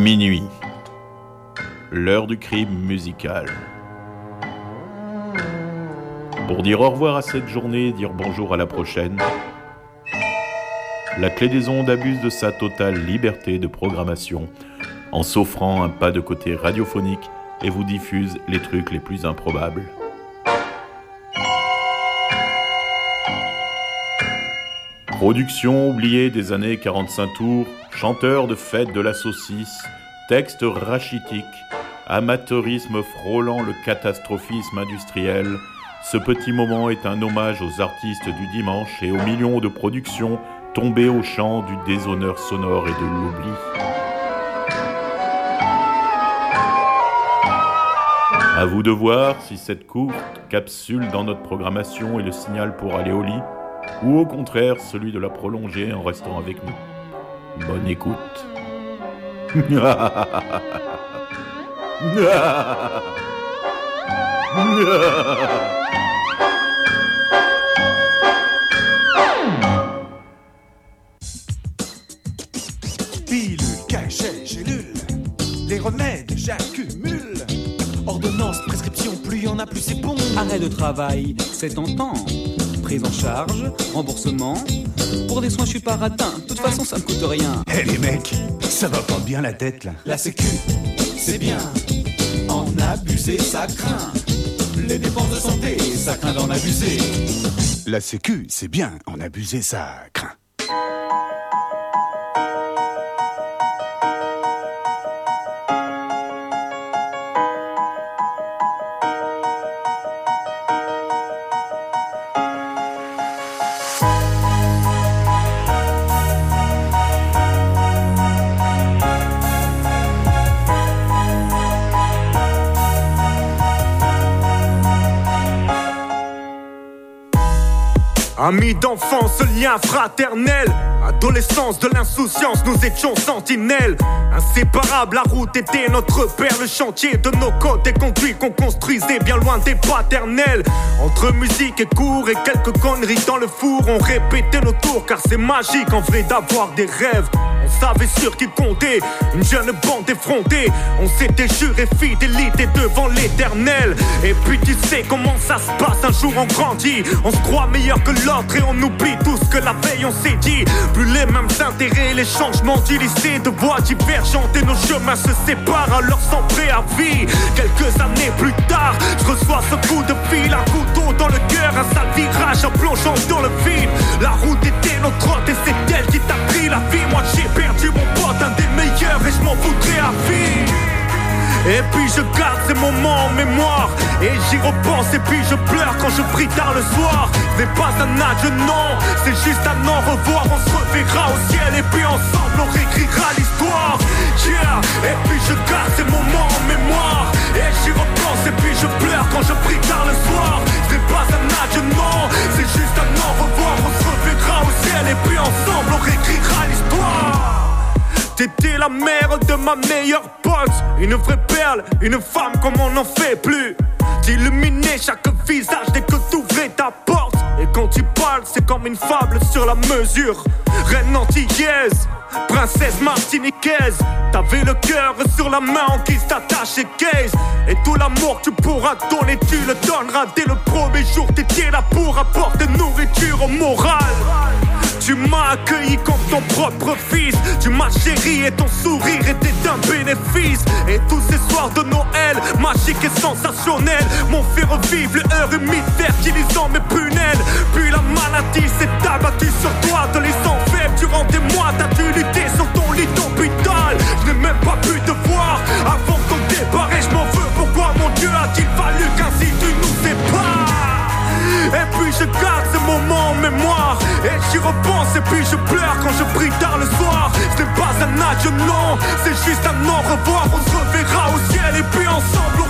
Minuit. L'heure du crime musical. Pour dire au revoir à cette journée et dire bonjour à la prochaine, la Clé des Ondes abuse de sa totale liberté de programmation en s'offrant un pas de côté radiophonique et vous diffuse les trucs les plus improbables. Production oubliée des années 45 tours, chanteur de fête de la saucisse, texte rachitique, amateurisme frôlant le catastrophisme industriel, ce petit moment est un hommage aux artistes du dimanche et aux millions de productions tombées au champ du déshonneur sonore et de l'oubli. À vous de voir si cette courte capsule dans notre programmation est le signal pour aller au lit, ou au contraire celui de la prolonger en restant avec nous. Bonne écoute. Pilule, cachet, gélule, les remèdes j'accumule. Ordonnance, prescription, plus y en a plus c'est bon. Arrêt de travail, c'est tentant. Prise en charge, remboursement. Pour des soins je suis pas ratin, de toute façon ça me coûte rien. Hé les mecs, ça va pas bien la tête là. La sécu, c'est bien. En abuser ça craint. Les dépenses de santé, ça craint d'en abuser. La sécu, c'est bien. En abuser ça craint. Amis d'enfance, lien fraternel. Adolescence de l'insouciance, nous étions sentinelles. Inséparables, la route était notre père. Le chantier de nos côtes et conduits qu'on construisait bien loin des paternels. Entre musique et cours et quelques conneries dans le four, on répétait nos tours car c'est magique en vrai d'avoir des rêves. On savait sur qui compter, une jeune bande effrontée. On s'était juré fidélité devant l'éternel. Et puis tu sais comment ça se passe, un jour on grandit. On se croit meilleur que l'autre et on oublie tout ce que la veille on s'est dit. Plus les mêmes intérêts, les changements du lycée, de voies divergentes et nos chemins se séparent alors sans préavis. Quelques années plus tard, je reçois ce coup de fil, un couteau dans le cœur, un sale virage en plongeant dans le vide. La route était notre hôte et c'est elle qui t'a pris la vie. Moi j'ai perdu mon pote, un des meilleurs et je m'en voudrais à vie. Et puis je garde ces moments en mémoire et j'y repense et puis je pleure quand je prie tard le soir. C'est pas un adieu, non, c'est juste un au revoir. On se reverra au ciel et puis ensemble on réécrira l'histoire. Yeah. Et puis je garde ces moments en mémoire et j'y repense et puis je pleure quand je prie tard le soir. C'est pas un adieu, non, c'est juste un au revoir. On se reverra au ciel et puis ensemble on réécrira l'histoire. T'étais la mère de ma meilleure pote, une vraie perle, une femme comme on n'en fait plus. T'illuminais chaque visage dès que t'ouvrais ta porte. Et quand tu parles, c'est comme une fable sur la mesure. Reine antillaise, princesse martiniquaise. T'avais le cœur sur la main en guise d'attache et case. Et tout l'amour que tu pourras donner, tu le donneras dès le premier jour. T'étais là pour apporter nourriture au moral. Tu m'as accueilli comme ton propre fils. Tu m'as chéri et ton sourire était un bénéfice. Et tous ces soirs de Noël, magiques et sensationnels, m'ont fait revivre le heure humide fertilisant mes prunelles. Puis la maladie s'est abattue sur toi, te laissant faible durant des mois. T'as dû lutter sur ton lit d'hôpital. Je n'ai même pas pu te voir avant qu'on départ et je m'en veux. Pourquoi mon Dieu a-t-il fallu qu'ainsi tu nous sépares? Et puis je garde ces moments en mémoire et j'y repense et puis je pleure quand je prie tard le soir. Ce n'est pas un adieu, non, c'est juste un au revoir. On se reverra au ciel et puis ensemble